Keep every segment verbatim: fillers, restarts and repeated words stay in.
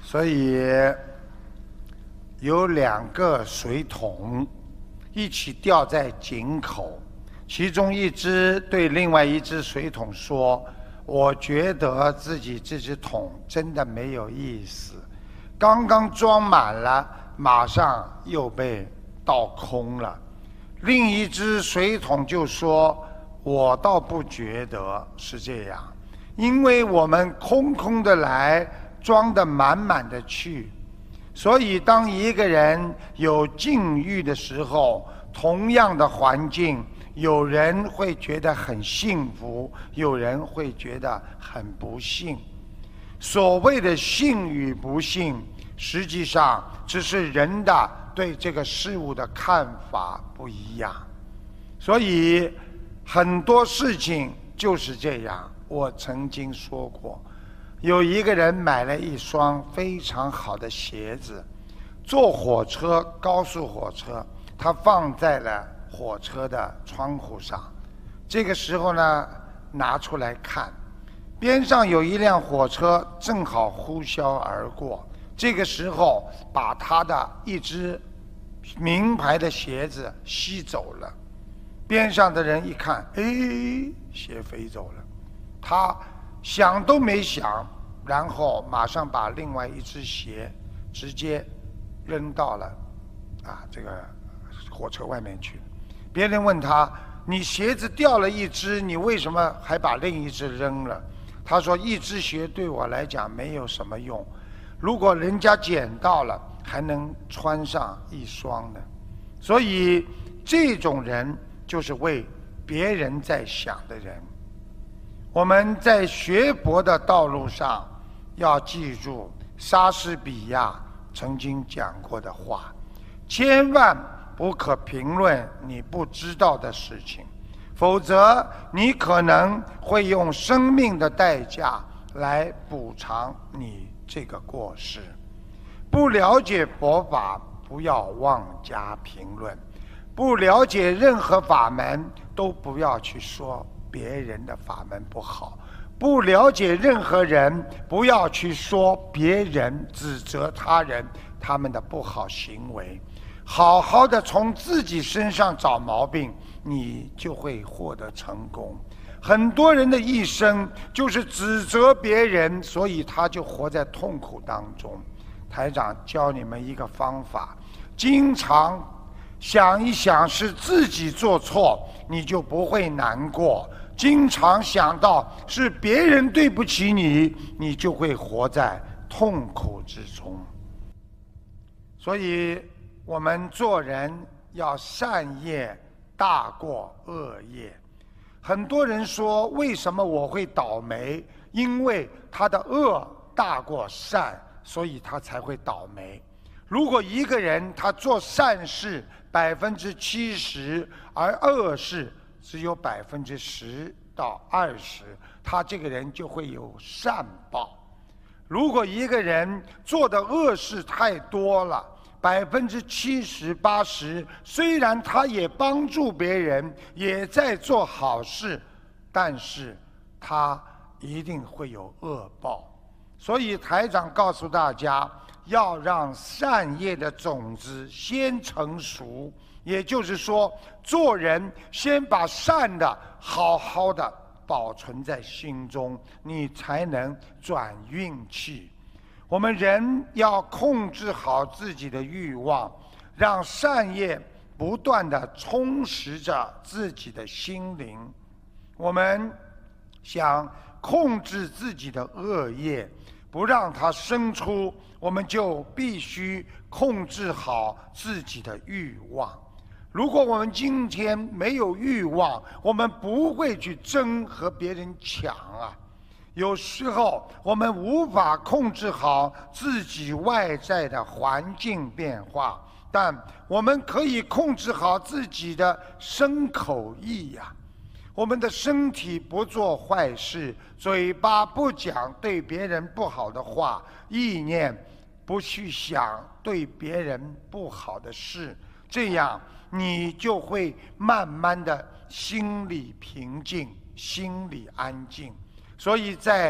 所以有两个水桶一起吊在井口，其中一只对另外一只水桶说：我觉得自己这只桶真的没有意思，刚刚装满了，马上又被倒空了。另一只水桶就说：我倒不觉得是这样，因为我们空空的来，装得满满的去。所以当一个人有境遇的时候，同样的环境，有人会觉得很幸福，有人会觉得很不幸。所谓的幸与不幸，实际上只是人的对这个事物的看法不一样。所以很多事情就是这样。我曾经说过，有一个人买了一双非常好的鞋子，坐火车，高速火车，他放在了火车的窗户上。这个时候呢，拿出来看，边上有一辆火车正好呼啸而过，这个时候把他的一只名牌的鞋子吸走了。边上的人一看，哎，鞋飞走了，他想都没想，然后马上把另外一只鞋直接扔到了啊这个火车外面去。别人问他：你鞋子掉了一只，你为什么还把另一只扔了？他说：一只鞋对我来讲没有什么用，如果人家捡到了，还能穿上一双呢。所以这种人就是为别人在想的人。我们在学佛的道路上要记住莎士比亚曾经讲过的话：千万不可评论你不知道的事情，否则你可能会用生命的代价来补偿你这个过失。不了解佛法，不要妄加评论；不了解任何法门，都不要去说别人的法门不好；不了解任何人，不要去说别人，指责他人他们的不好行为。好好的从自己身上找毛病，你就会获得成功。很多人的一生就是指责别人，所以他就活在痛苦当中。台长教你们一个方法，经常想一想是自己做错，你就不会难过；经常想到是别人对不起你，你就会活在痛苦之中。所以我们做人要善业大过恶业。很多人说，为什么我会倒霉？因为他的恶大过善，所以他才会倒霉。如果一个人他做善事百分之七十，而恶事只有百分之十到二十，他这个人就会有善报。如果一个人做的恶事太多了，百分之七十八十，虽然他也帮助别人，也在做好事，但是他一定会有恶报。所以台长告诉大家，要让善业的种子先成熟，也就是说，做人先把善的好好的保存在心中，你才能转运气。我们人要控制好自己的欲望，让善业不断地充实着自己的心灵。我们想控制自己的恶业，不让它生出，我们就必须控制好自己的欲望。如果我们今天没有欲望，我们不会去争和别人抢啊。有时候我们无法控制好自己外在的环境变化，但我们可以控制好自己的身口意呀。我们的身体不做坏事，嘴巴不讲对别人不好的话，意念不去想对别人不好的事，这样你就会慢慢的心里平静，心里安静。所以在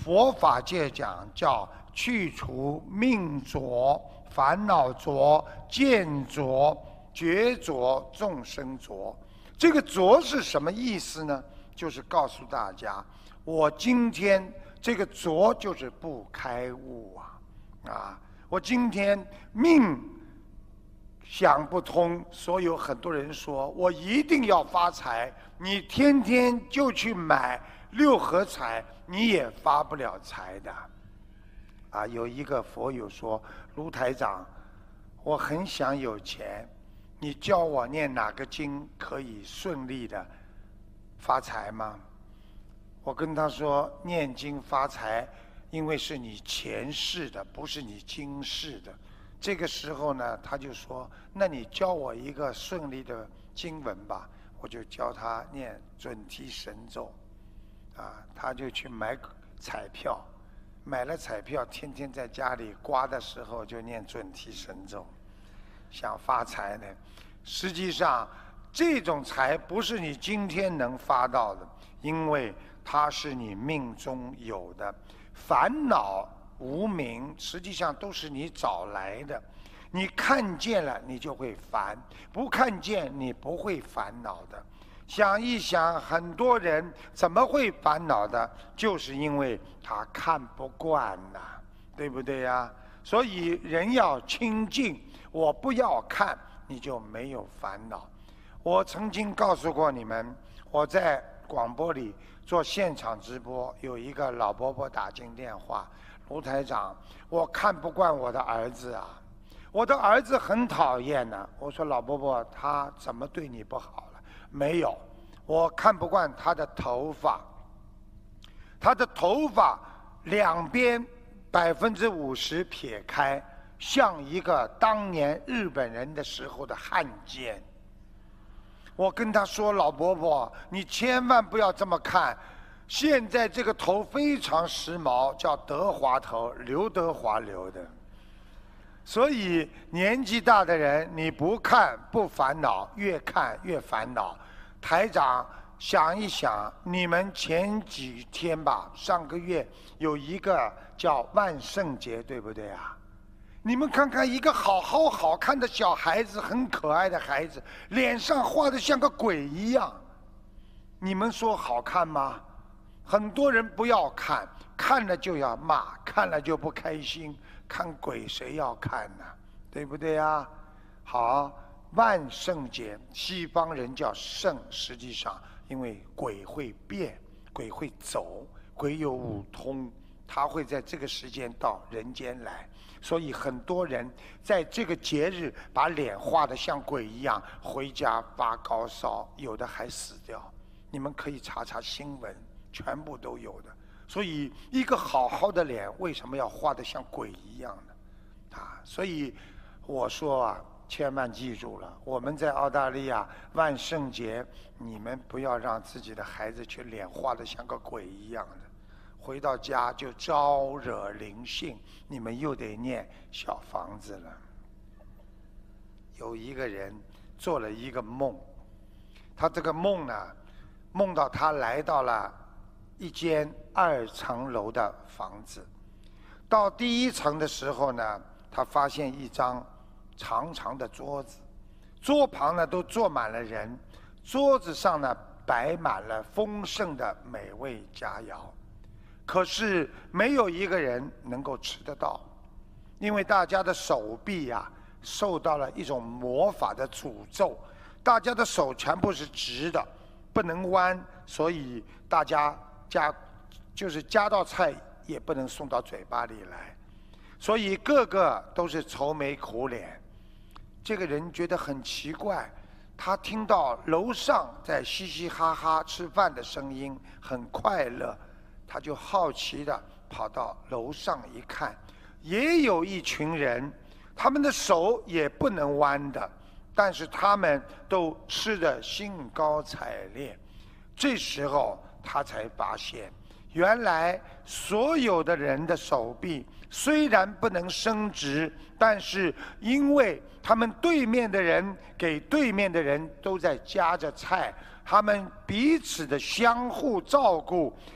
佛法界讲叫去除命浊、烦恼浊、见浊、觉浊、众生浊。这个浊是什么意思呢？就是告诉大家，我今天这个浊就是不开悟啊！啊，我今天命想不通，所以有很多人说我一定要发财，你天天就去买六合彩，你也发不了财的。啊，有一个佛友说，卢台长，我很想有钱，你教我念哪个经可以顺利的发财吗？我跟他说，念经发财，因为是你前世的，不是你今世的。这个时候呢，他就说，那你教我一个顺利的经文吧。我就教他念准提神咒，啊，他就去买彩票，买了彩票，天天在家里刮的时候就念准提神咒，想发财呢。实际上，这种财不是你今天能发到的，因为它是你命中有的。烦恼无明，实际上都是你找来的。你看见了，你就会烦；不看见，你不会烦恼的。想一想，很多人怎么会烦恼的？就是因为他看不惯呐、啊，对不对呀、啊？所以人要清净，我不要看，你就没有烦恼。我曾经告诉过你们，我在广播里做现场直播，有一个老伯伯打进电话，卢台长，我看不惯我的儿子啊，我的儿子很讨厌呢、啊。我说老伯伯，他怎么对你不好了？没有，我看不惯他的头发，他的头发两边百分之五十撇开，像一个当年日本人的时候的汉奸。我跟他说，老伯伯，你千万不要这么看，现在这个头非常时髦，叫德华头，刘德华留的。所以年纪大的人，你不看不烦恼，越看越烦恼。台长想一想，你们前几天吧，上个月有一个叫万圣节，对不对啊？你们看看，一个好好好看的小孩子，很可爱的孩子，脸上画得像个鬼一样，你们说好看吗？很多人不要看，看了就要骂，看了就不开心，看鬼谁要看呢？对不对啊？好，万圣节，西方人叫圣，实际上因为鬼会变，鬼会走，鬼有五通，他会在这个时间到人间来。所以很多人在这个节日把脸画得像鬼一样，回家发高烧，有的还死掉。你们可以查查新闻，全部都有的。所以一个好好的脸为什么要画得像鬼一样呢？啊，所以我说啊，千万记住了，我们在澳大利亚万圣节，你们不要让自己的孩子去脸画得像个鬼一样的。回到家就招惹灵性，你们又得念小房子了。有一个人做了一个梦，他这个梦呢，梦到他来到了一间二层楼的房子。到第一层的时候呢，他发现一张长长的桌子，桌旁呢都坐满了人，桌子上呢摆满了丰盛的美味佳肴。可是没有一个人能够吃得到，因为大家的手臂呀、啊、受到了一种魔法的诅咒，大家的手全部是直的，不能弯，所以大家夹就是夹到菜也不能送到嘴巴里来，所以个个都是愁眉苦脸。这个人觉得很奇怪，他听到楼上在嘻嘻哈哈吃饭的声音，很快乐。他就好奇地跑到楼上一看，也有一群人，他们的手也不能弯的，但是他们都吃得兴高采烈。这时候他才发现，原来所有的人的手臂虽然不能伸直，但是因为他们对面的人给对面的人都在夹着菜，他们彼此的相互照顾，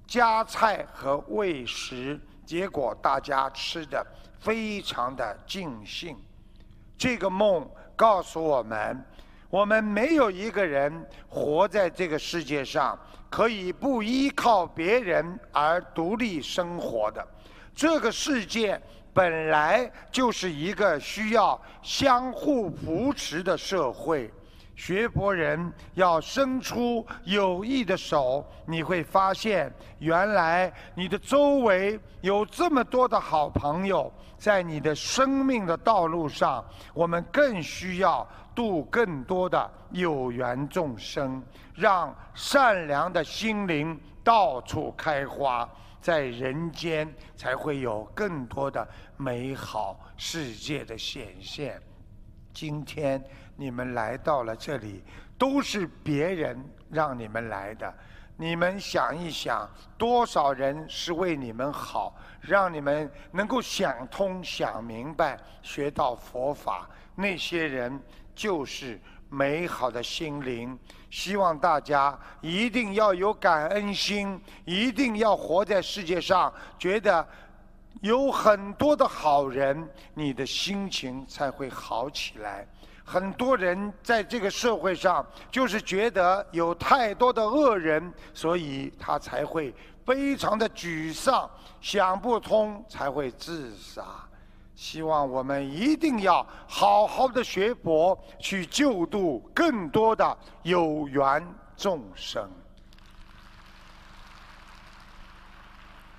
夹菜和喂食，结果大家吃的非常的尽兴。这个梦告诉我们，我们没有一个人活在这个世界上可以不依靠别人而独立生活的。这个世界本来就是一个需要相互扶持的社会。学佛人要伸出友谊的手，你会发现，原来你的周围有这么多的好朋友。在你的生命的道路上，我们更需要度更多的有缘众生，让善良的心灵到处开花，在人间才会有更多的美好世界的显现。今天你们来到了这里，都是别人让你们来的。你们想一想，多少人是为你们好，让你们能够想通、想明白，学到佛法。那些人就是美好的心灵。希望大家一定要有感恩心，一定要活在世界上，觉得有很多的好人，你的心情才会好起来。很多人在这个社会上就是觉得有太多的恶人，所以他才会非常的沮丧，想不通才会自杀。希望我们一定要好好的学佛，去救度更多的有缘众生。